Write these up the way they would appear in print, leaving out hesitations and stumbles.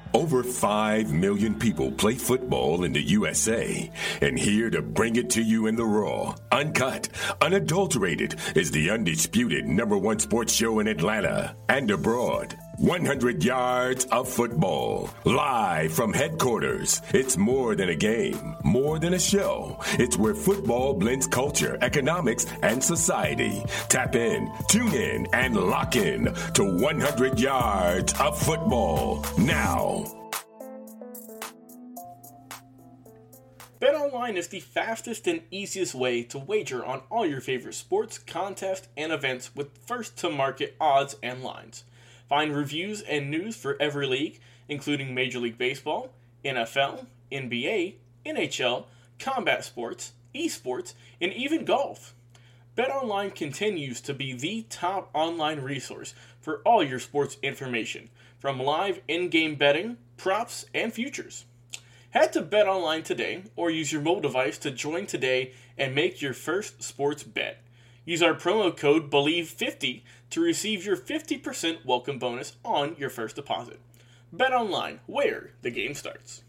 Over 5 million people play football in the USA, and here to bring it to you in the raw, uncut, unadulterated is the undisputed #1 sports show in Atlanta and abroad. 100 yards of football, live from headquarters. It's more than a game, more than a show. It's where football blends culture, economics, and society. Tap in, tune in, and lock in to 100 yards of football now. BetOnline is the fastest and easiest way to wager on all your favorite sports, contests, and events with first-to-market odds and lines. Find reviews and news for every league, including Major League Baseball, NFL, NBA, NHL, combat sports, esports, and even golf. BetOnline continues to be the top online resource for all your sports information, from live in-game betting, props, and futures. Head to BetOnline today or use your mobile device to join today and make your first sports bet. Use our promo code BELIEVE50 to receive your 50% welcome bonus on your first deposit. BetOnline, where the game starts.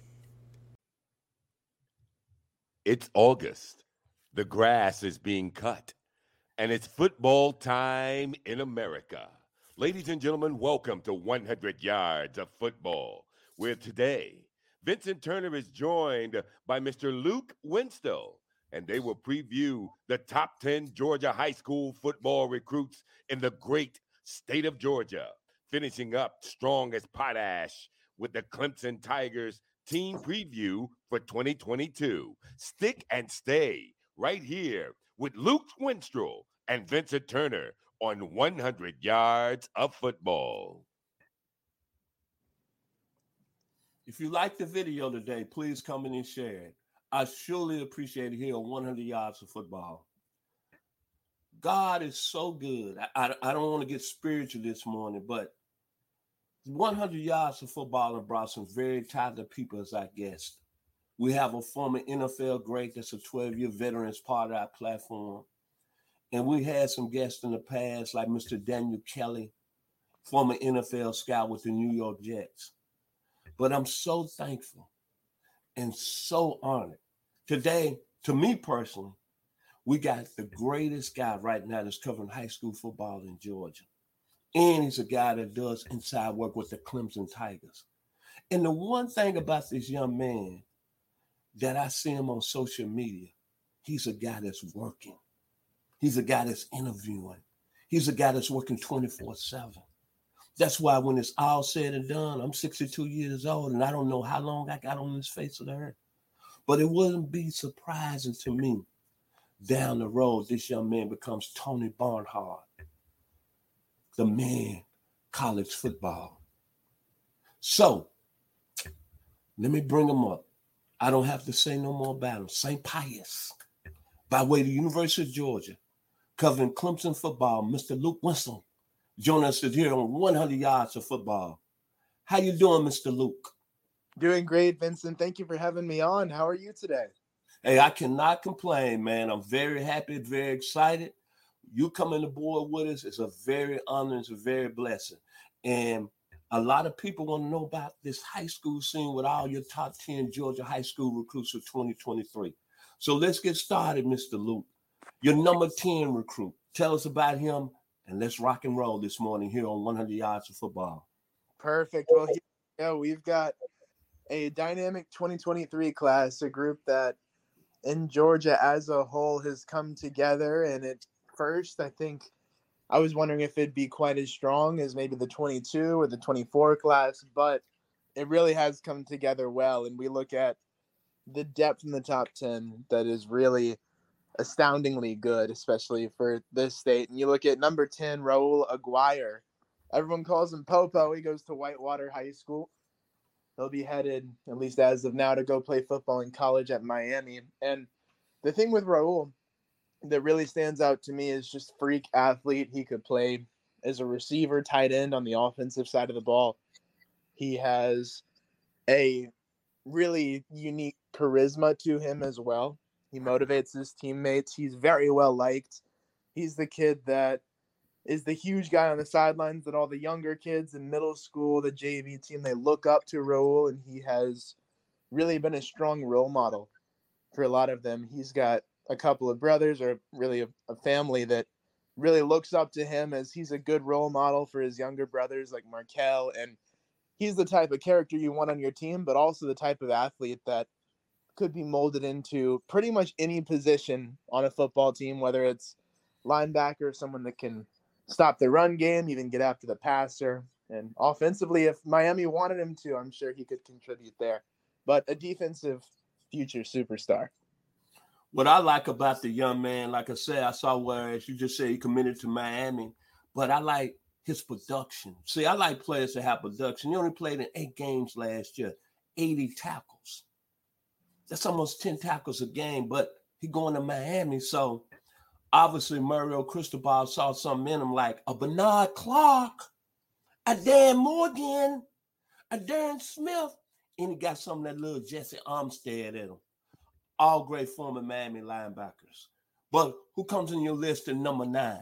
It's August. The grass is being cut, and it's football time in America. Ladies and gentlemen, welcome to 100 Yards of Football, where today Vincent Turner is joined by Mr. Luke Winstall, and they will preview the top 10 Georgia high school football recruits in the great state of Georgia, finishing up strong as potash with the Clemson Tigers team preview for 2022. Stick and stay right here with Luke Winstall and Vincent Turner on 100 Yards of Football. If you like the video today, please comment and share it. I surely appreciate it here on 100 Yards of Football. God is so good. I don't want to get spiritual this morning, but 100 Yards of Football and brought some very talented people as our guests. We have a former NFL great that's a 12-year veteran as part of our platform. And we had some guests in the past like Mr. Daniel Kelly, former NFL scout with the New York Jets. But I'm so thankful and so honored. Today, to me personally, we got the greatest guy right now that's covering high school football in Georgia. And he's a guy that does inside work with the Clemson Tigers. And the one thing about this young man that I see him on social media, he's a guy that's working. He's a guy that's interviewing. He's a guy that's working 24/7. That's why when it's all said and done, I'm 62 years old, and I don't know how long I got on this face of the earth. But it wouldn't be surprising to me down the road, this young man becomes Tony Barnhart, the man, college football. So, let me bring him up. I don't have to say no more about him. St. Pius, by way of the University of Georgia, covering Clemson football, Mr. Luke Winstall, joining us here on 100 Yards of Football. How you doing, Mr. Luke? Doing great, Vincent. Thank you for having me on. How are you today? Hey, I cannot complain, man. I'm very happy, very excited. You coming aboard with us is a very honor, it's a very blessing. And a lot of people want to know about this high school scene with all your top 10 Georgia high school recruits for 2023. So let's get started, Mr. Luke. Your number 10 recruit. Tell us about him, and let's rock and roll this morning here on 100 Yards of Football. Perfect. Well, here we go. We've got a dynamic 2023 class, a group that in Georgia as a whole has come together. And at first, I think I was wondering if it'd be quite as strong as maybe the 22 or the 24 class, but it really has come together well. And we look at the depth in the top 10 that is really astoundingly good, especially for this state. And you look at number 10, Raul Aguirre. Everyone calls him Popo. He goes to Whitewater High School. He'll be headed, at least as of now, to go play football in college at Miami. And the thing with Raul that really stands out to me is just freak athlete. He could play as a receiver, tight end on the offensive side of the ball. He has a really unique charisma to him as well. He motivates his teammates. He's very well liked. He's the kid that is the huge guy on the sidelines that all the younger kids in middle school, the JV team, they look up to Raul, and he has really been a strong role model for a lot of them. He's got a couple of brothers, or really a family that really looks up to him, as he's a good role model for his younger brothers like Markel. And he's the type of character you want on your team, but also the type of athlete that could be molded into pretty much any position on a football team, whether it's linebacker, someone that can stop the run game, even get after the passer. And offensively, if Miami wanted him to, I'm sure he could contribute there. But a defensive future superstar. What I like about the young man, like I said, I saw where, as you just said, he committed to Miami, but I like his production. See, I like players that have production. He only played in 8 games last year, 80 tackles. That's almost 10 tackles a game, but he going to Miami. So obviously Mario Cristobal saw something in him, like a Bernard Clark, a Dan Morgan, a Darren Smith, and he got some of that little Jesse Armstead in him. All great former Miami linebackers. But who comes in your list at number 9?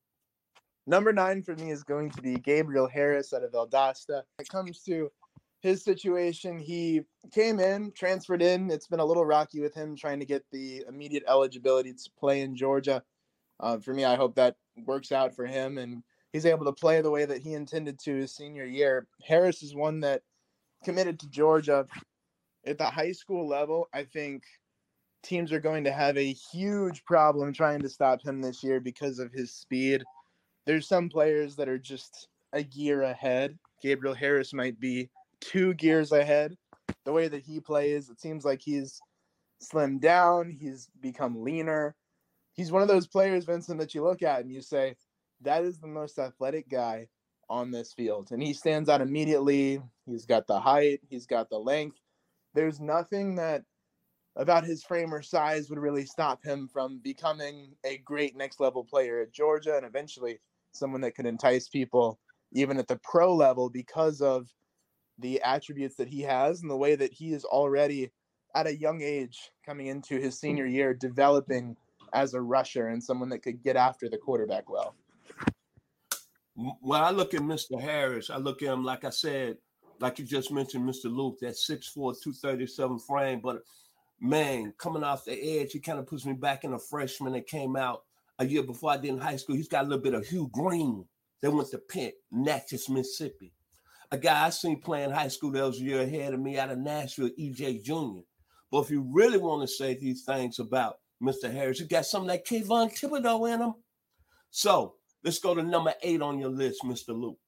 Number 9 for me is going to be Gabriel Harris out of Valdosta. When it comes to his situation, he came in, transferred in. It's been a little rocky with him trying to get the immediate eligibility to play in Georgia. For me, I hope that works out for him and he's able to play the way that he intended to his senior year. Harris is one that committed to Georgia at the high school level. I think teams are going to have a huge problem trying to stop him this year because of his speed. There's some players that are just a gear ahead. Gabriel Harris might be 2 gears ahead. The way that he plays, it seems like he's slimmed down. He's become leaner. He's one of those players, Vincent, that you look at and you say, that is the most athletic guy on this field. And he stands out immediately. He's got the height. He's got the length. There's nothing that about his frame or size would really stop him from becoming a great next level player at Georgia, and eventually someone that could entice people even at the pro level because of the attributes that he has and the way that he is already at a young age coming into his senior year developing as a rusher and someone that could get after the quarterback well. When I look at Mr. Harris, I look at him, like I said, like you just mentioned, Mr. Luke, that 6'4", 237 frame, but man, coming off the edge, he kind of puts me back in a freshman that came out a year before I did in high school. He's got a little bit of Hugh Green that went to Pitt, Natchez, Mississippi. A guy I seen playing high school that was a year ahead of me out of Nashville, E.J. Jr. But if you really want to say these things about Mr. Harris, you got some of that Kayvon Thibodeau in him. So let's go to number 8 on your list, Mr. Luke.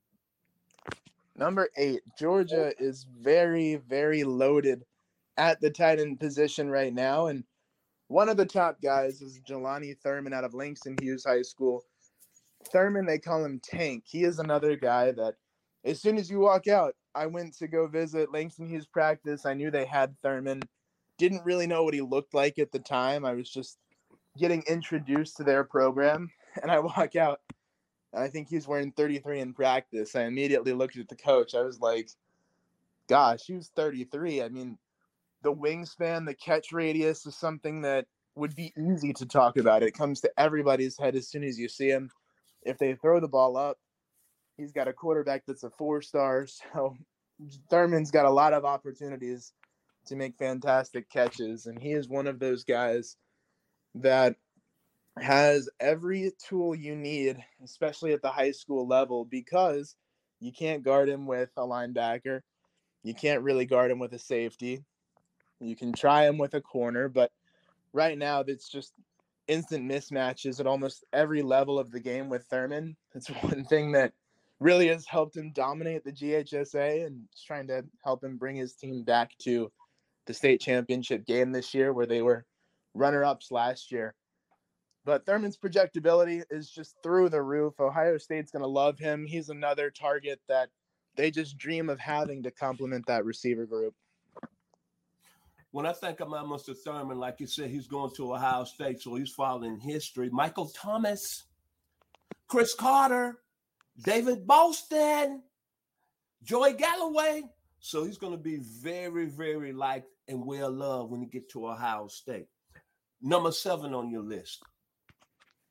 Number 8, Georgia is very, very loaded at the tight end position right now. And one of the top guys is Jelani Thurman out of Langston Hughes High School. Thurman, they call him Tank. He is another guy that as soon as you walk out, I went to go visit Langston Hughes practice. I knew they had Thurman. Didn't really know what he looked like at the time. I was just getting introduced to their program. And I walk out, and I think he's wearing 33 in practice. I immediately looked at the coach. I was like, gosh, he was 33. I mean, the wingspan, the catch radius is something that would be easy to talk about. It comes to everybody's head as soon as you see him. If they throw the ball up, he's got a quarterback that's a 4-star. So Thurman's got a lot of opportunities to make fantastic catches. And he is one of those guys that has every tool you need, especially at the high school level, because you can't guard him with a linebacker. You can't really guard him with a safety. You can try him with a corner, but right now it's just instant mismatches at almost every level of the game with Thurman. It's one thing that really has helped him dominate the GHSA and is trying to help him bring his team back to the state championship game this year where they were runner-ups last year. But Thurman's projectability is just through the roof. Ohio State's going to love him. He's another target that they just dream of having to complement that receiver group. When I think about Mr. Thurman, like you said, he's going to Ohio State, so he's following history. Michael Thomas, Chris Carter, David Boston, Joey Galloway. So he's going to be very, very liked and well-loved when he gets to Ohio State. Number 7 on your list.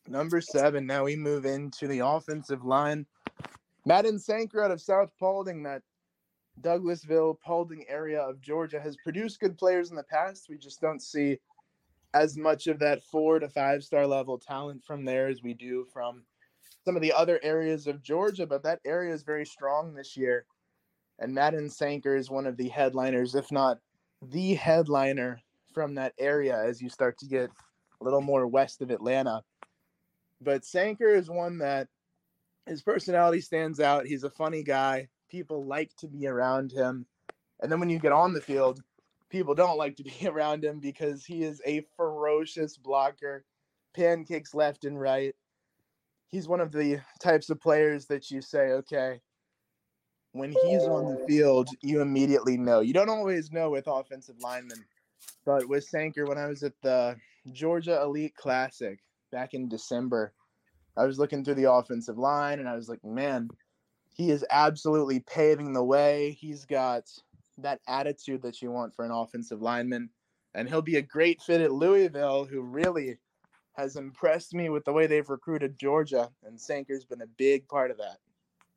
Number 7, now we move into the offensive line. Madden Sanker out of South Paulding, that Douglasville, Paulding area of Georgia, has produced good players in the past. We just don't see as much of that 4 to 5 star level talent from there as we do from some of the other areas of Georgia, but that area is very strong this year. And Madden Sanker is one of the headliners, if not the headliner from that area as you start to get a little more west of Atlanta. But Sanker is one that his personality stands out. He's a funny guy. People like to be around him. And then when you get on the field, people don't like to be around him because he is a ferocious blocker, pancakes left and right. He's one of the types of players that you say, okay, when he's on the field, you immediately know. You don't always know with offensive linemen, but with Sanker, when I was at the Georgia Elite Classic back in December, I was looking through the offensive line, and I was like, man, he is absolutely paving the way. He's got that attitude that you want for an offensive lineman, and he'll be a great fit at Louisville, who really has impressed me with the way they've recruited Georgia, and Sanker's been a big part of that.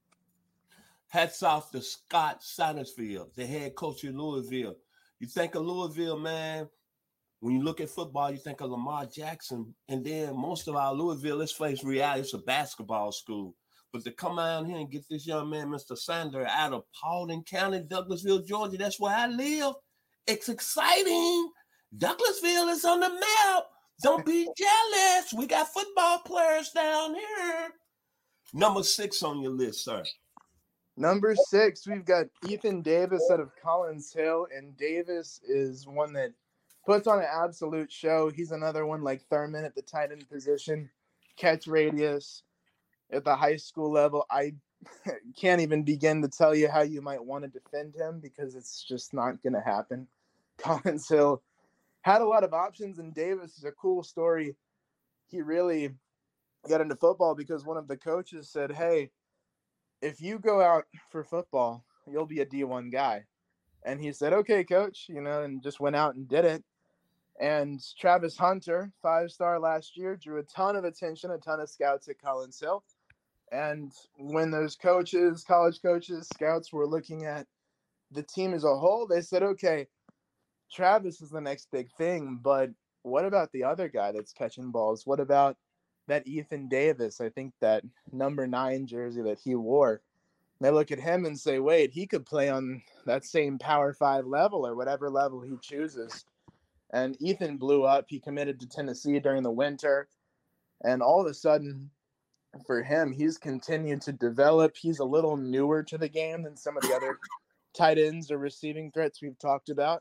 Hats off to Scott Satterfield, the head coach of Louisville. You think of Louisville, man, when you look at football, you think of Lamar Jackson. And then most of our Louisville, let's face reality, it's a basketball school. But to come out here and get this young man, Mr. Sander, out of Paulding County, Douglasville, Georgia, that's where I live. It's exciting. Douglasville is on the map. Don't be jealous. We got football players down here. Number 6 on your list, sir. Number 6, we've got Ethan Davis out of Collins Hill, and Davis is one that puts on an absolute show. He's another one like Thurman at the tight end position, catch radius at the high school level. I can't even begin to tell you how you might want to defend him because it's just not going to happen. Collins Hill had a lot of options, and Davis is a cool story. He really got into football because one of the coaches said, hey, if you go out for football, you'll be a D1 guy. And he said, okay, coach, and just went out and did it. And Travis Hunter, 5-star last year, drew a ton of attention, a ton of scouts at Collins Hill. And when those coaches, college coaches, scouts were looking at the team as a whole, they said, okay, Travis is the next big thing, but what about the other guy that's catching balls? What about that Ethan Davis? I think that number 9 jersey that he wore. They look at him and say, wait, he could play on that same Power 5 level or whatever level he chooses. And Ethan blew up. He committed to Tennessee during the winter. And all of a sudden, for him, he's continued to develop. He's a little newer to the game than some of the other tight ends or receiving threats we've talked about.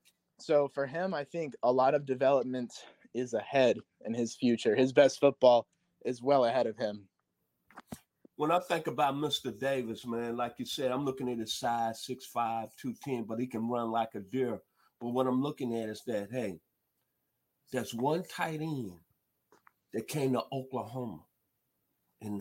So for him, I think a lot of development is ahead in his future. His best football is well ahead of him. When I think about Mr. Davis, man, like you said, I'm looking at his size, 6'5", 210, but he can run like a deer. But what I'm looking at is that, hey, there's one tight end that came to Oklahoma in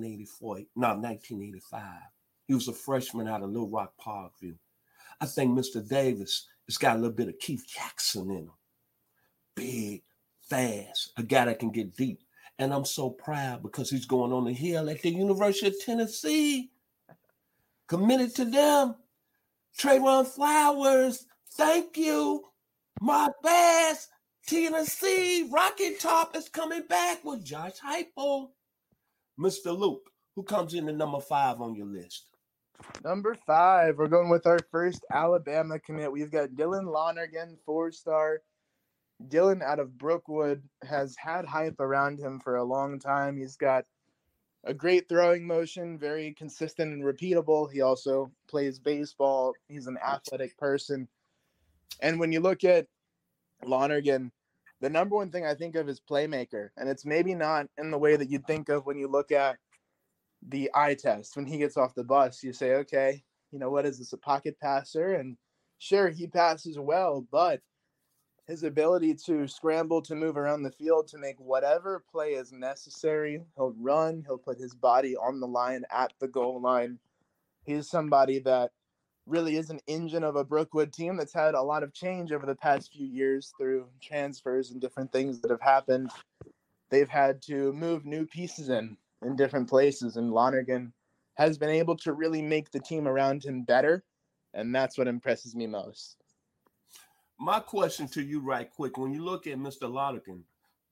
1985. He was a freshman out of Little Rock Parkview. I think Mr. Davis has got a little bit of Keith Jackson in him. Big, fast, a guy that can get deep. And I'm so proud because he's going on the hill at the University of Tennessee. Committed to them. Trayvon Flowers, thank you. Mark Bass, Tennessee. Rocky Top is coming back with Josh Heupel. Mr. Luke, who comes in at number 5 on your list? Number 5, we're going with our first Alabama commit. We've got Dylan Lonergan, 4-star. Dylan out of Brookwood has had hype around him for a long time. He's got a great throwing motion, very consistent and repeatable. He also plays baseball. He's an athletic person. And when you look at Lonergan, the number one thing I think of is playmaker. And it's maybe not in the way that you'd think of when you look at the eye test. When he gets off the bus, you say, okay, what is this, a pocket passer? And sure, he passes well, but his ability to scramble, to move around the field, to make whatever play is necessary. He'll run. He'll put his body on the line at the goal line. He's somebody that really is an engine of a Brookwood team that's had a lot of change over the past few years through transfers and different things that have happened. they've had to move new pieces in different places, and Lonergan has been able to really make the team around him better, and that's what impresses me most. My question to you right quick, when you look at Mr. Lonergan,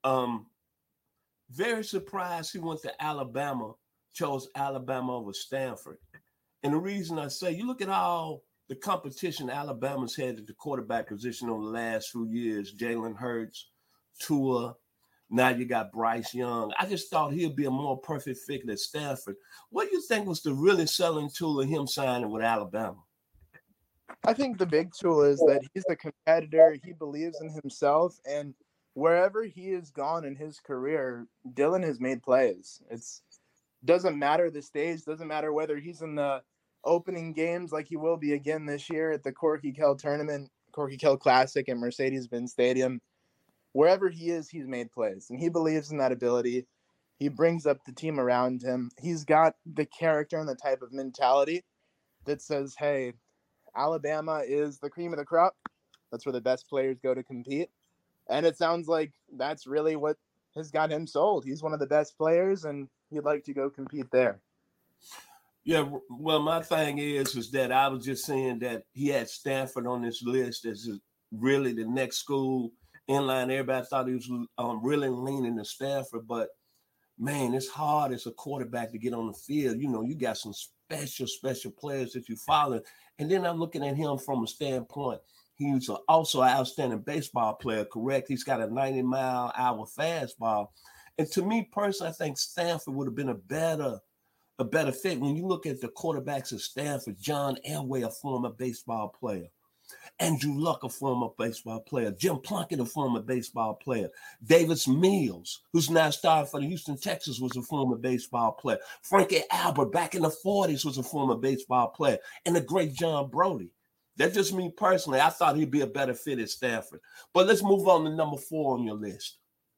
very surprised he went to Alabama, chose Alabama over Stanford. And the reason I say, you look at all the competition Alabama's had at the quarterback position over the last few years, Jalen Hurts, Tua, now you got Bryce Young. I just thought he'd be a more perfect fit at Stanford. What do you think was the really selling tool of him signing with Alabama? I think the big tool is that he's a competitor. He believes in himself, and wherever he has gone in his career, Dylan has made plays. It's doesn't matter the stage, doesn't matter whether he's in the opening games like he will be again this year at the Corky Kell tournament, Corky Kell Classic at Mercedes-Benz Stadium. Wherever he is, he's made plays, and he believes in that ability. He brings up the team around him. He's got the character and the type of mentality that says, hey, Alabama is the cream of the crop. That's where the best players go to compete. And it sounds like that's really what has got him sold. He's one of the best players, and he'd like to go compete there. Yeah, well, my thing is that I was just saying that he had Stanford on this list as really the next school in line. Everybody thought he was really leaning to Stanford, but man, it's hard as a quarterback to get on the field. You know, you got some special players that you follow. And then I'm looking at him from a standpoint. He's also an outstanding baseball player, correct? He's got a 90-mile-an-hour fastball. And to me personally, I think Stanford would have been a better fit. When you look at the quarterbacks of Stanford, John Elway, a former baseball player. Andrew Luck, a former baseball player. Jim Plunkett, a former baseball player. Davis Mills, who's now starting for the Houston Texans, was a former baseball player. Frankie Albert, back in the 40s, was a former baseball player. And the great John Brody. That's just me personally. I thought he'd be a better fit at Stanford. But let's move on to number 4 on your list.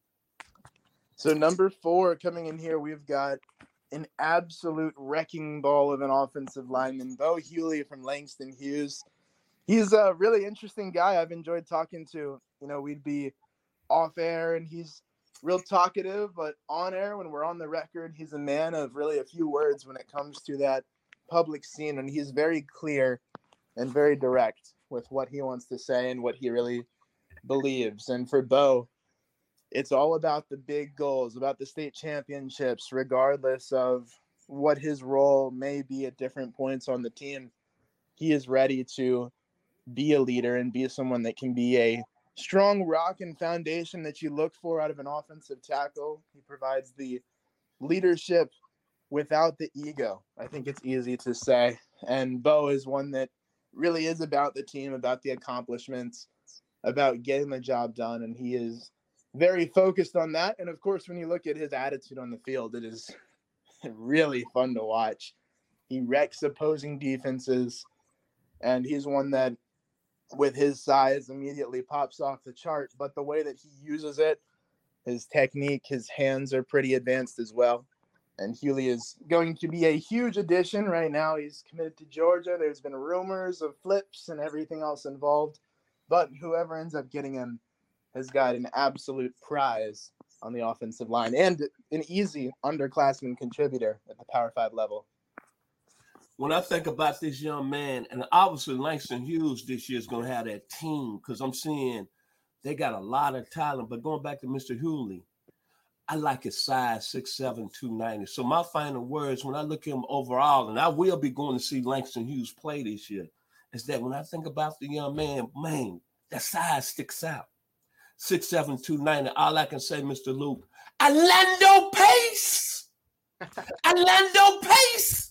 So number 4 coming in here, we've got an absolute wrecking ball of an offensive lineman, Bo Hughley from Langston Hughes. He's a really interesting guy I've enjoyed talking to. You know, we'd be off air and he's real talkative, but on air, when we're on the record, he's a man of really a few words when it comes to that public scene. And he's very clear and very direct with what he wants to say and what he really believes. And for Bo, it's all about the big goals, about the state championships, regardless of what his role may be at different points on the team. He is ready to be a leader and be someone that can be a strong rock and foundation that you look for out of an offensive tackle. He provides the leadership without the ego. I think it's easy to say. And Bo is one that really is about the team, about the accomplishments, about getting the job done. And he is very focused on that. And of course, when you look at his attitude on the field, it is really fun to watch. He wrecks opposing defenses, and he's one that, with his size, immediately pops off the chart. But the way that he uses it, his technique, his hands are pretty advanced as well. And Hughley is going to be a huge addition right now. He's committed to Georgia. There's been rumors of flips and everything else involved. But whoever ends up getting him has got an absolute prize on the offensive line and an easy underclassman contributor at the Power 5 level. When I think about this young man, and obviously Langston Hughes this year is going to have that team, because I'm seeing they got a lot of talent. But going back to Mr. Hughley, I like his size, 6'7", 290. So my final words, when I look at him overall, and I will be going to see Langston Hughes play this year, is that when I think about the young man, that size sticks out. 6'7", 290. All I can say, Mr. Luke, Orlando Pace! Orlando Pace!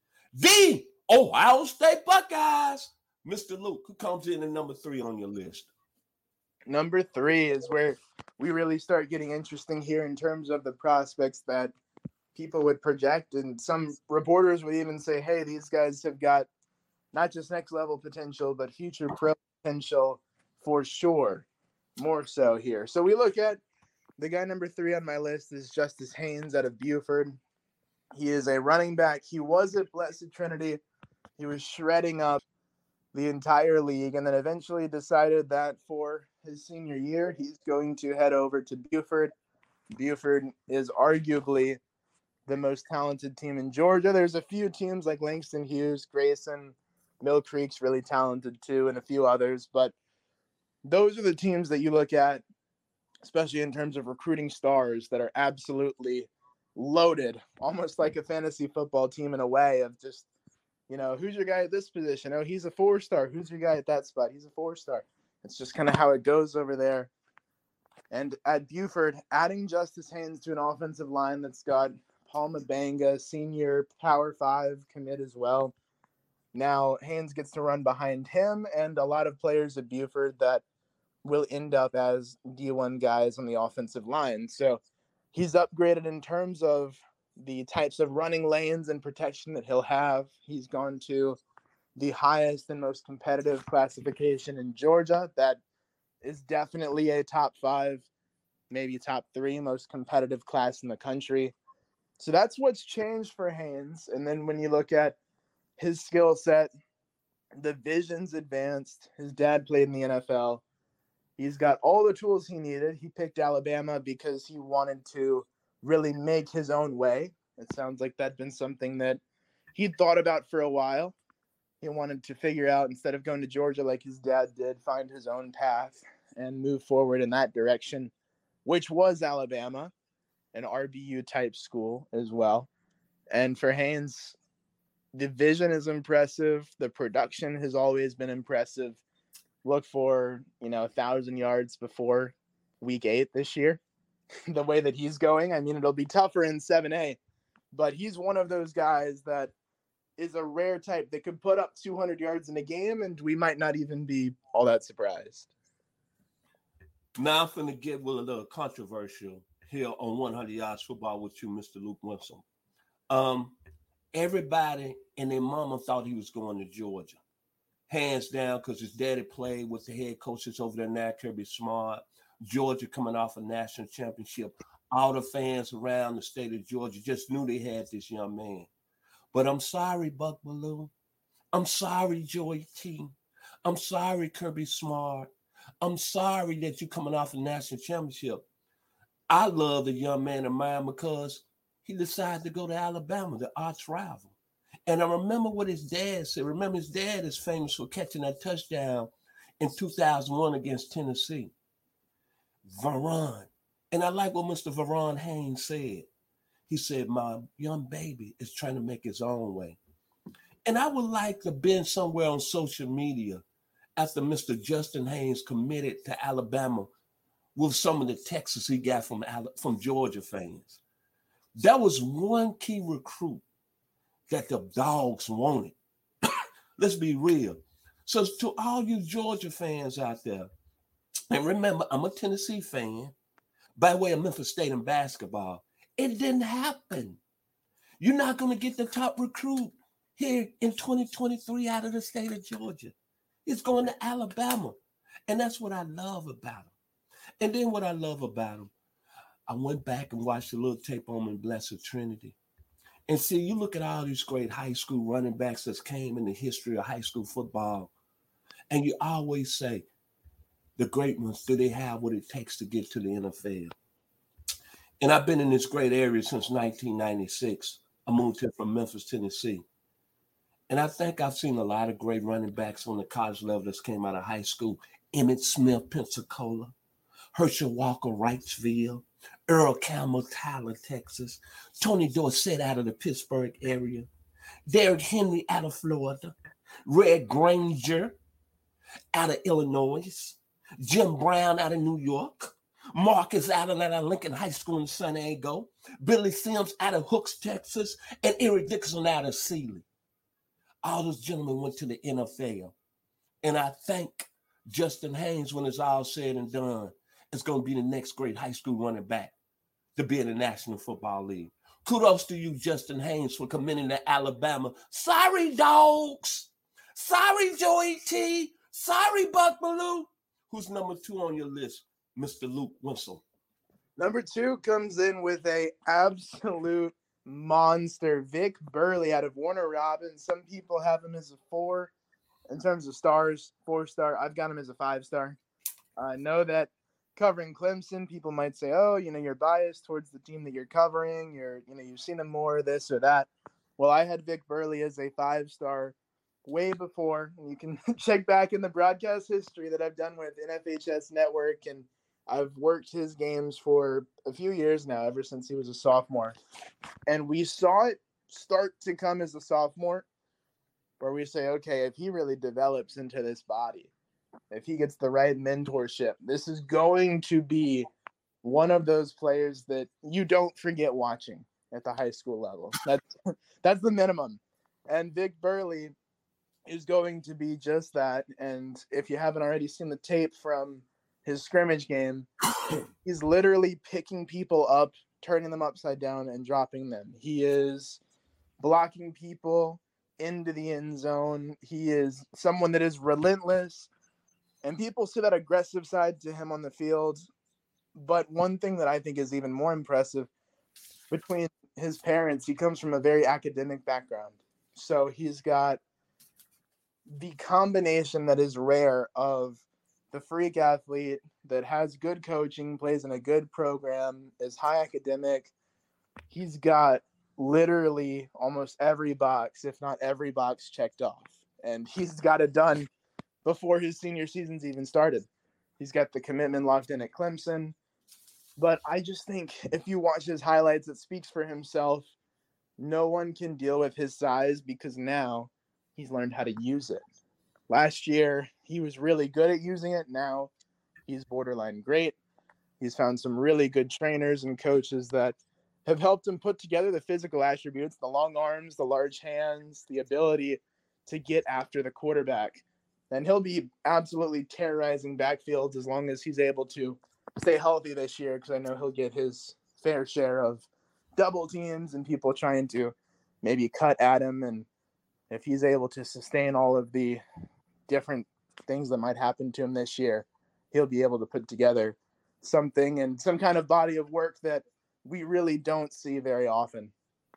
The Ohio State Buckeyes. Mr. Luke, who comes in at number 3 on your list? Number 3 is where we really start getting interesting here in terms of the prospects that people would project. And some reporters would even say, hey, these guys have got not just next level potential, but future pro potential for sure. More so here. So we look at the guy number 3 on my list is Justice Haynes out of Buford. He is a running back. He was at Blessed Trinity. He was shredding up the entire league and then eventually decided that for his senior year, he's going to head over to Buford. Buford is arguably the most talented team in Georgia. There's a few teams like Langston Hughes, Grayson, Mill Creek's really talented too, and a few others. But those are the teams that you look at, especially in terms of recruiting stars that are absolutely loaded, almost like a fantasy football team in a way of just, who's your guy at this position? Oh, he's a 4-star. Who's your guy at that spot? He's a 4-star. It's just kind of how it goes over there. And at Buford, adding Justice Haynes to an offensive line that's got Paul Mabanga, senior Power 5 commit as well. Now, Haynes gets to run behind him and a lot of players at Buford that will end up as D1 guys on the offensive line. So he's upgraded in terms of the types of running lanes and protection that he'll have. He's gone to the highest and most competitive classification in Georgia. That is definitely a top 5, maybe top 3 most competitive class in the country. So that's what's changed for Haynes. And then when you look at his skill set, the vision's advanced. His dad played in the NFL. He's got all the tools he needed. He picked Alabama because he wanted to really make his own way. It sounds like that'd been something that he'd thought about for a while. He wanted to figure out, instead of going to Georgia like his dad did, find his own path and move forward in that direction, which was Alabama, an RBU-type school as well. And for Haynes, the vision is impressive. The production has always been impressive. Look for, 1,000 yards before week 8 this year. The way that he's going, I mean, it'll be tougher in 7A, but he's one of those guys that is a rare type that could put up 200 yards in a game, and we might not even be all that surprised. Now I'm going to get a little controversial here on 100 Yards Football with you, Mr. Luke Winsome. Everybody and their mama thought he was going to Georgia. Hands down, because his daddy played with the head coaches over there now, Kirby Smart. Georgia coming off a national championship. All the fans around the state of Georgia just knew they had this young man. But I'm sorry, Buck Bellew. I'm sorry, Joey T. I'm sorry, Kirby Smart. I'm sorry that you're coming off a national championship. I love the young man of mine because he decided to go to Alabama, the arch rival. And I remember what his dad said. Remember, his dad is famous for catching that touchdown in 2001 against Tennessee. Veron. And I like what Mr. Veron Haynes said. He said, my young baby is trying to make his own way. And I would like to be somewhere on social media after Mr. Justin Haynes committed to Alabama with some of the texts he got from Georgia fans. That was one key recruit that the dogs wanted. Let's be real. So to all you Georgia fans out there, and remember, I'm a Tennessee fan by way of Memphis State in basketball. It didn't happen. You're not going to get the top recruit here in 2023 out of the state of Georgia. It's going to Alabama. And that's what I love about him. And then what I love about him, I went back and watched a little tape on him in Blessed Trinity. And see, you look at all these great high school running backs that came in the history of high school football, and you always say, the great ones, do they have what it takes to get to the NFL? And I've been in this great area since 1996. I moved here from Memphis, Tennessee. And I think I've seen a lot of great running backs on the college level that came out of high school. Emmitt Smith, Pensacola. Herschel Walker, Wrightsville. Earl Campbell, Tyler, Texas. Tony Dorsett out of the Pittsburgh area. Derrick Henry out of Florida. Red Granger out of Illinois. Jim Brown out of New York. Marcus Allen out of Lincoln High School in San Diego. Billy Sims out of Hooks, Texas. And Eric Dixon out of Sealy. All those gentlemen went to the NFL. And I think Justin Haynes, when it's all said and done, is going to be the next great high school running back to be in the National Football League. Kudos to you, Justin Haynes, for committing to Alabama. Sorry, dogs. Sorry, Joey T. Sorry, Buck Bellew. Who's number 2 on your list, Mr. Luke Winsome? Number 2 comes in with a absolute monster, Vic Burley out of Warner Robins. Some people have him as a 4 in terms of stars, 4-star. I've got him as a 5-star. I know that covering Clemson, people might say, oh, you're biased towards the team that you're covering. You've seen them more, this or that. Well, I had Vic Burley as a 5-star way before. And you can check back in the broadcast history that I've done with NFHS Network, and I've worked his games for a few years now, ever since he was a sophomore. And we saw it start to come as a sophomore, where we say, okay, if he really develops into this body, if he gets the right mentorship, this is going to be one of those players that you don't forget watching at the high school level. That's the minimum. And Vic Burley is going to be just that. And if you haven't already seen the tape from his scrimmage game, he's literally picking people up, turning them upside down, and dropping them. He is blocking people into the end zone. He is someone that is relentless, and people see that aggressive side to him on the field. But one thing that I think is even more impressive, between his parents, he comes from a very academic background. So he's got the combination that is rare of the freak athlete that has good coaching, plays in a good program, is high academic. He's got literally almost every box, if not every box, checked off. And he's got it done before his senior season's even started. He's got the commitment locked in at Clemson. But I just think if you watch his highlights, it speaks for himself. No one can deal with his size because now he's learned how to use it. Last year, he was really good at using it. Now he's borderline great. He's found some really good trainers and coaches that have helped him put together the physical attributes, the long arms, the large hands, the ability to get after the quarterback. And he'll be absolutely terrorizing backfields as long as he's able to stay healthy this year, because I know he'll get his fair share of double teams and people trying to maybe cut at him. And if he's able to sustain all of the different things that might happen to him this year, he'll be able to put together something and some kind of body of work that we really don't see very often.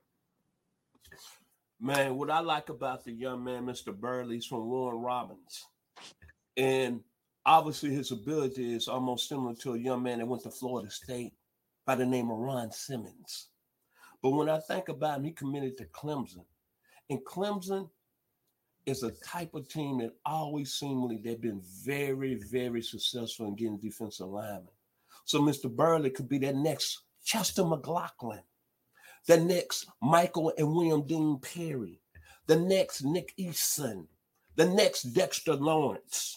Man, what I like about the young man, Mr. Burley, is from Warren Robins. And obviously his ability is almost similar to a young man that went to Florida State by the name of Ron Simmons. But when I think about him, he committed to Clemson. And Clemson is a type of team that always seemingly they've been very, very successful in getting defensive linemen. So Mr. Burley could be that next Chester McLaughlin, the next Michael and William Dean Perry, the next Nick Eason, the next Dexter Lawrence.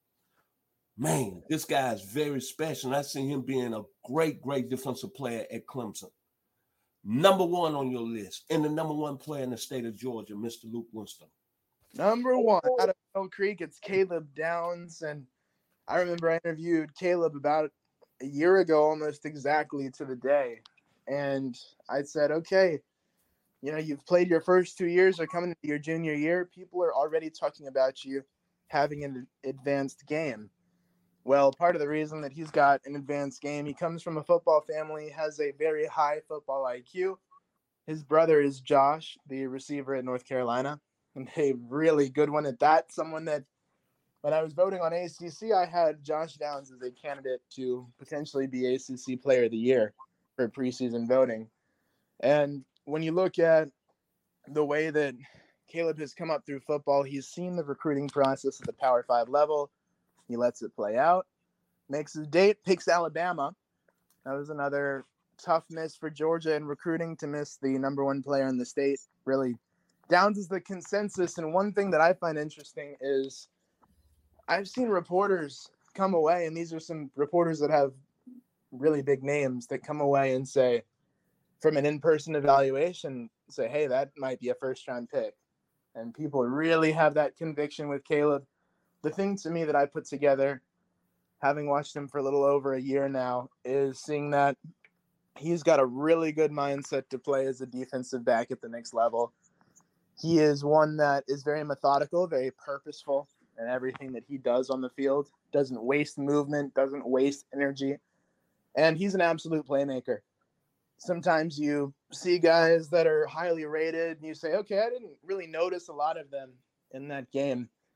Man, this guy is very special. And I see him being a great, great defensive player at Clemson. Number one on your list, and the number one player in the state of Georgia, Mr. Luke Winston. Number one, out of Mill Creek, it's Caleb Downs. And I remember I interviewed Caleb about a year ago, almost exactly to the day. And I said, okay, you've played your first 2 years, or coming into your junior year. People are already talking about you having an advanced game. Well, part of the reason that he's got an advanced game, he comes from a football family, has a very high football IQ. His brother is Josh, the receiver at North Carolina, and a really good one at that. Someone that, when I was voting on ACC, I had Josh Downs as a candidate to potentially be ACC Player of the Year for preseason voting. And when you look at the way that Caleb has come up through football, he's seen the recruiting process at the Power 5 level. He lets it play out, makes his date, picks Alabama. That was another tough miss for Georgia in recruiting, to miss the number one player in the state. Really, Downs is the consensus. And one thing that I find interesting is I've seen reporters come away, and these are some reporters that have really big names, that come away and say, from an in-person evaluation, say, hey, that might be a first-round pick. And people really have that conviction with Caleb. The thing to me that I put together, having watched him for a little over a year now, is seeing that he's got a really good mindset to play as a defensive back at the next level. He is one that is very methodical, very purposeful in everything that he does on the field, doesn't waste movement, doesn't waste energy, and he's an absolute playmaker. Sometimes you see guys that are highly rated and you say, okay, I didn't really notice a lot of them in that game.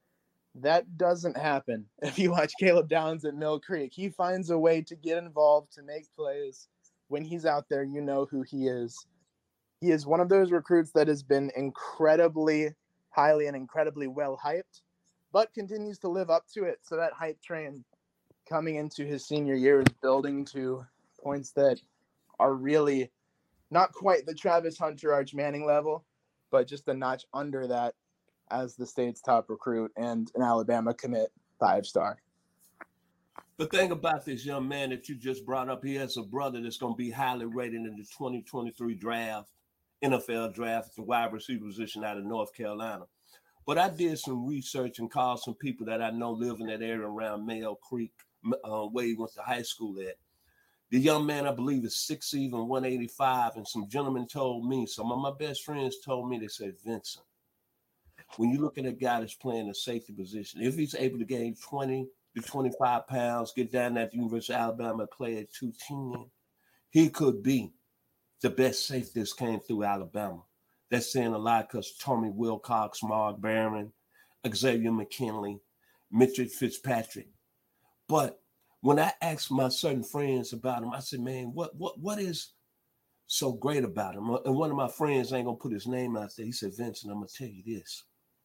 That doesn't happen if you watch Caleb Downs at Mill Creek. He finds a way to get involved, to make plays. When he's out there, you know who he is. He is one of those recruits that has been incredibly highly and incredibly well hyped, but continues to live up to it. So that hype train coming into his senior year is building to points that are really not quite the Travis Hunter, Arch Manning level, but just a notch under that as the state's top recruit and an Alabama commit 5-star. The thing about this young man that you just brought up, he has a brother that's going to be highly rated in the 2023 draft, NFL draft, at the wide receiver position out of North Carolina. But I did some research and called some people that I know live in that area around Mill Creek, where he went to high school at. The young man, I believe, is 6', 185, and some gentlemen told me, some of my best friends told me, they said, Vincent, when you look at a guy that's playing a safety position, if he's able to gain 20 to 25 pounds, get down at the University of Alabama, play at 210, he could be the best safety that came through Alabama. That's saying a lot because Tommy Wilcox, Mark Barron, Xavier McKinley, Mitchell Fitzpatrick. But when I asked my certain friends about him, I said, man, what is so great about him? And one of my friends, I ain't going to put his name out there. He said, Vincent, I'm going to tell you this.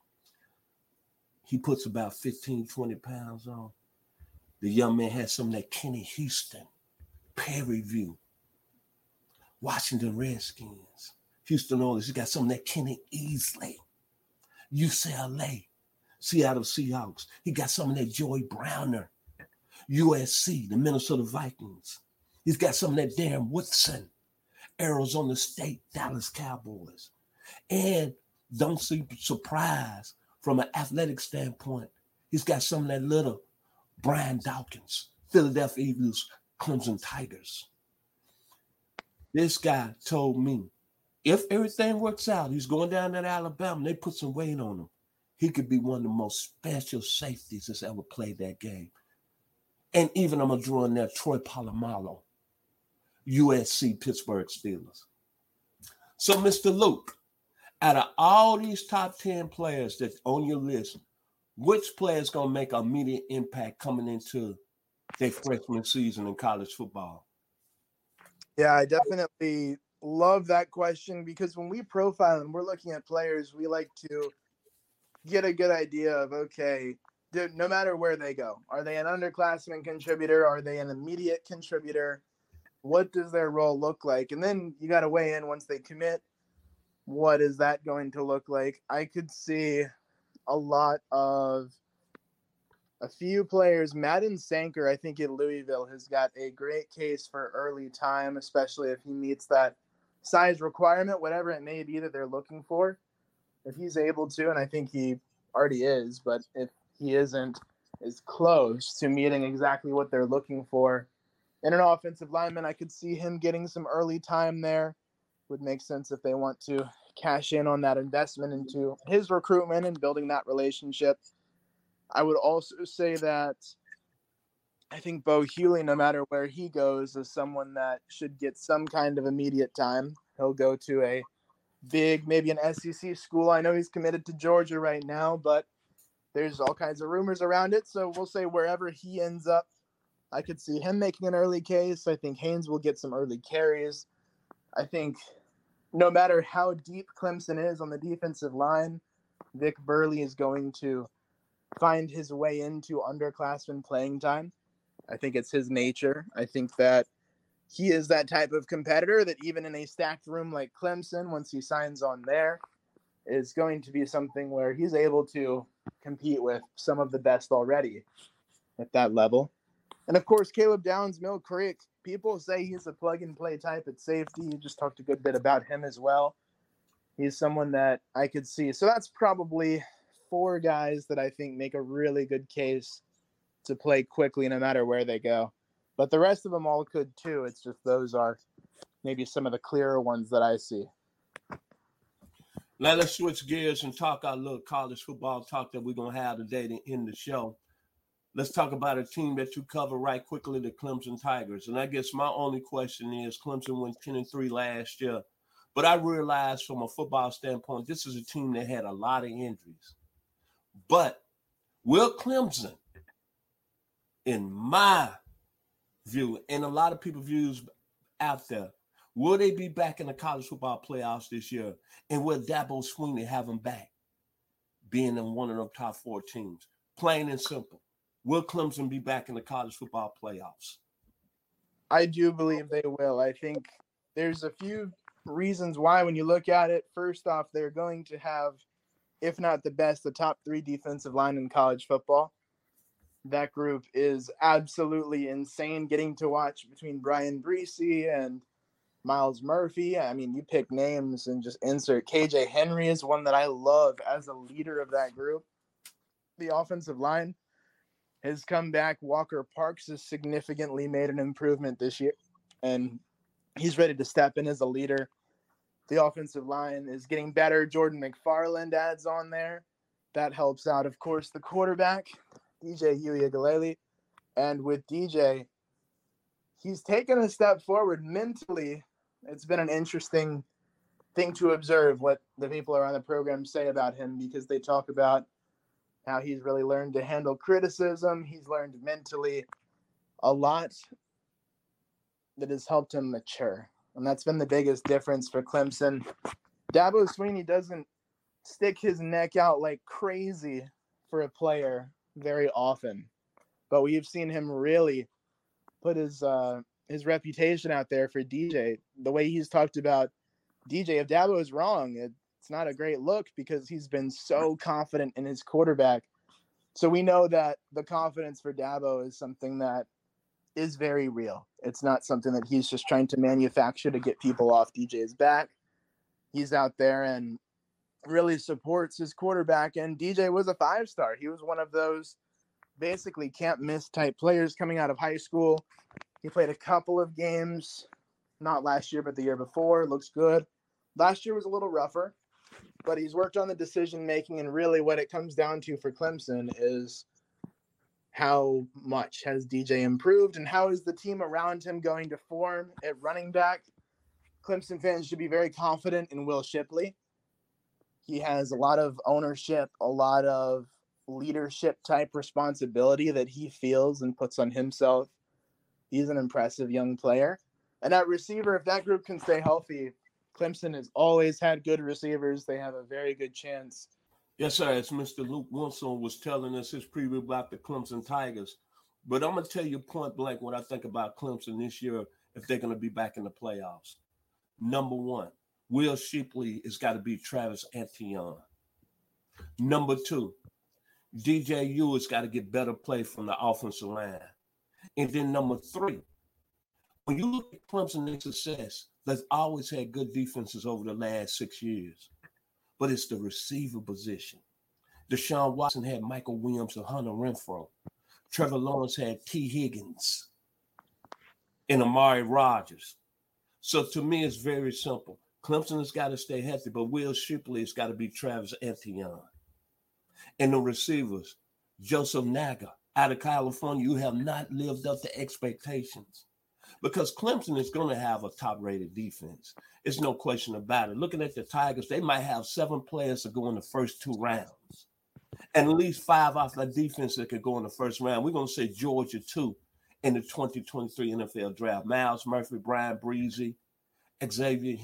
He puts about 15, 20 pounds on. The young man has some of that Kenny Houston, Perry View, Washington Redskins, Houston Oilers. He got some of that Kenny Easley, UCLA, Seattle Seahawks. He got some of that Joey Browner, USC, the Minnesota Vikings. He's got some of that Darren Woodson, Arizona State, Dallas Cowboys. And don't be surprised from an athletic standpoint, he's got some of that little Brian Dawkins, Philadelphia Eagles, Clemson Tigers. This guy told me, if everything works out, he's going down to Alabama, they put some weight on him, he could be one of the most special safeties that's ever played that game. And even I'm going to draw in there Troy Polamalu, USC, Pittsburgh Steelers. So, Mr. Luke, out of all these top 10 players that's on your list, which player is going to make an immediate impact coming into their freshman season in college football? Yeah, I definitely love that question because when we profile and we're looking at players, we like to get a good idea of, okay, no matter where they go, are they an underclassman contributor? Are they an immediate contributor? What does their role look like? And then you got to weigh in once they commit. What is that going to look like? I could see a lot of a few players. Madden Sanker, I think, at Louisville has got a great case for early time, especially if he meets that size requirement, whatever it may be that they're looking for. If he's able to, and I think he already is, but if he isn't, is close to meeting exactly what they're looking for in an offensive lineman, I could see him getting some early time there. Would make sense if they want to cash in on that investment into his recruitment and building that relationship. I would also say that I think Bo Hughley, no matter where he goes, is someone that should get some kind of immediate time. He'll go to a big, maybe an SEC school. I know he's committed to Georgia right now, but there's all kinds of rumors around it. So we'll say wherever he ends up, I could see him making an early case. I think Haynes will get some early carries. I think no matter how deep Clemson is on the defensive line, Vic Burley is going to find his way into underclassmen playing time. I think it's his nature. I think that he is that type of competitor that even in a stacked room like Clemson, once he signs on there, is going to be something where he's able to compete with some of the best already at that level. And of course, Caleb Downs, Mill Creek, people say he's a plug-and-play type at safety. You just talked a good bit about him as well. He's someone that I could see. So that's probably 4 guys that I think make a really good case to play quickly no matter where they go. But the rest of them all could too. It's just those are maybe some of the clearer ones that I see. Now let's switch gears and talk our little college football talk that we're going to have today to end the show. Let's talk about a team that you cover right quickly, the Clemson Tigers. And I guess my only question is Clemson went 10-3 last year. But I realized from a football standpoint, this is a team that had a lot of injuries. But Will Clemson, in my view, and a lot of people's views out there, will they be back in the college football playoffs this year? And will Dabo Swinney have them back, being in one of the top 4 teams? Plain and simple. Will Clemson be back in the college football playoffs? I do believe they will. I think there's a few reasons why when you look at it. First off, they're going to have, if not the best, the top 3 defensive line in college football. That group is absolutely insane. Getting to watch between Brian Breesy and Miles Murphy. I mean, you pick names and just insert. KJ Henry is one that I love as a leader of that group. The offensive line has come back. Walker Parks has significantly made an improvement this year, and he's ready to step in as a leader. The offensive line is getting better. Jordan McFarland adds on there. That helps out, of course, the quarterback, DJ Uiagalelei. And with DJ, he's taken a step forward mentally. It's been an interesting thing to observe what the people around the program say about him, because they talk about how he's really learned to handle criticism. He's learned mentally a lot that has helped him mature. And that's been the biggest difference for Clemson. Dabo Swinney doesn't stick his neck out like crazy for a player very often, but we've seen him really put his reputation out there for DJ. The way he's talked about DJ, if Dabo is wrong, it's not a great look, because he's been so confident in his quarterback. So we know that the confidence for Dabo is something that is very real. It's not something that he's just trying to manufacture to get people off DJ's back. He's out there and really supports his quarterback. And DJ was a 5-star. He was one of those basically can't miss type players coming out of high school. He played a couple of games, not last year, but the year before. Looks good. Last year was a little rougher, but he's worked on the decision making. And really what it comes down to for Clemson is how much has DJ improved and how is the team around him going to form at running back. Clemson fans should be very confident in Will Shipley. He has a lot of ownership, a lot of leadership type responsibility that he feels and puts on himself. He's an impressive young player. And at receiver, if that group can stay healthy, Clemson has always had good receivers. They have a very good chance. Yes, sir. As Mr. Luke Wilson was telling us his preview about the Clemson Tigers. But I'm going to tell you point blank what I think about Clemson this year if they're going to be back in the playoffs. Number 1, Will Shipley has got to beat Travis Etienne. Number 2, DJ Ewers got to get better play from the offensive line. And then number 3, when you look at Clemson and success, they've always had good defenses over the last 6 years. But it's the receiver position. Deshaun Watson had Michael Williams and Hunter Renfrow. Trevor Lawrence had T. Higgins and Amari Rodgers. So to me, it's very simple. Clemson has got to stay healthy, but Will Shipley has got to be Travis Etienne. And the receivers, Joseph Naga, out of California, you have not lived up to expectations. Because Clemson is going to have a top-rated defense. There's no question about it. Looking at the Tigers, they might have 7 players that go in the first 2 rounds. And at least 5 off that defense that could go in the first round. We're going to say Georgia 2 in the 2023 NFL draft. Miles Murphy, Brian Breesy, Xavier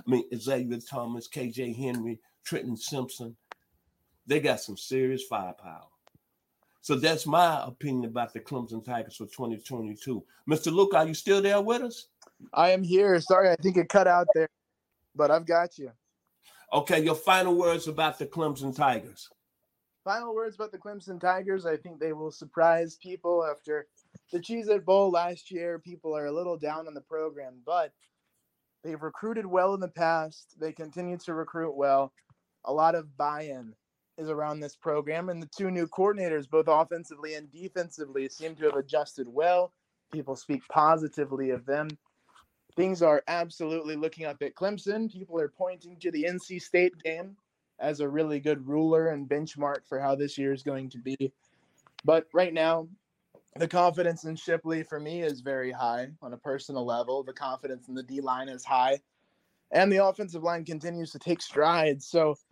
Thomas, KJ Henry, Trenton Simpson. They got some serious firepower. So that's my opinion about the Clemson Tigers for 2022. Mr. Luke, are you still there with us? I am here. Sorry, I think it cut out there, but I've got you. Okay, your final words about the Clemson Tigers. Final words about the Clemson Tigers. I think they will surprise people after the Cheez-It Bowl last year. People are a little down on the program, but they've recruited well in the past. They continue to recruit well. A lot of buy-in is around this program, and the 2 new coordinators, both offensively and defensively, seem to have adjusted well. People speak positively of them. Things are absolutely looking up at Clemson. People are pointing to the NC State game as a really good ruler and benchmark for how this year is going to be. But right now, the confidence in Shipley for me is very high on a personal level. The confidence in the D-line is high, and the offensive line continues to take strides. So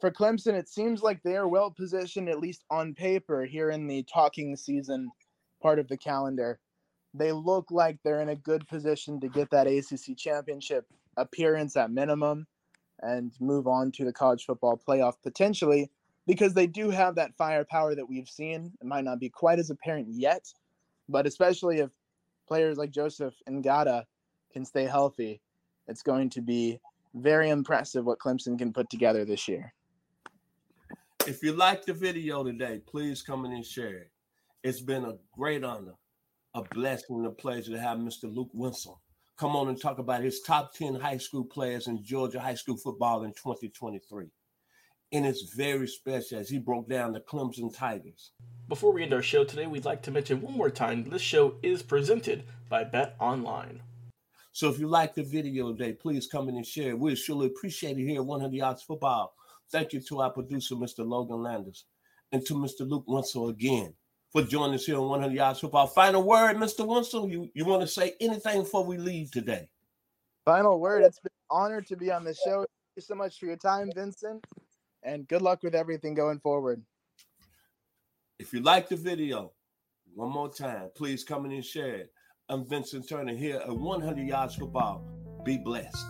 for Clemson, it seems like they are well positioned, at least on paper, here in the talking season part of the calendar. They look like they're in a good position to get that ACC championship appearance at minimum and move on to the college football playoff potentially, because they do have that firepower that we've seen. It might not be quite as apparent yet, but especially if players like Joseph Ngata can stay healthy, it's going to be very impressive what Clemson can put together this year. If you liked the video today, please come in and share it. It's been a great honor, a blessing, and a pleasure to have Mr. Luke Winsel come on and talk about his top 10 high school players in Georgia high school football in 2023. And it's very special as he broke down the Clemson Tigers. Before we end our show today, we'd like to mention one more time this show is presented by Bet Online. So if you like the video today, please come in and share it. We'd surely appreciate it here at 100 Yards Football. Thank you to our producer, Mr. Logan Landers, and to Mr. Luke Winsel again for joining us here on 100 Yards Football. Final word, Mr. Winsel, you want to say anything before we leave today? Final word, it's been an honor to be on the show. Thank you so much for your time, Vincent, and good luck with everything going forward. If you like the video, one more time, please come in and share it. I'm Vincent Turner here at 100 Yards Football. Be blessed.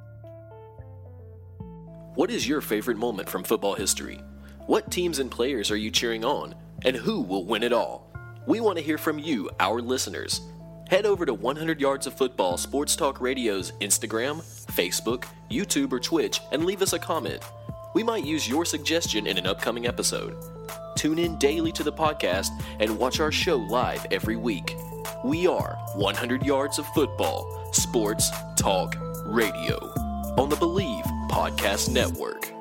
What is your favorite moment from football history? What teams and players are you cheering on? And who will win it all? We want to hear from you, our listeners. Head over to 100 Yards of Football Sports Talk Radio's Instagram, Facebook, YouTube, or Twitch and leave us a comment. We might use your suggestion in an upcoming episode. Tune in daily to the podcast and watch our show live every week. We are 100 Yards of Football Sports Talk Radio on the Believe Podcast Network.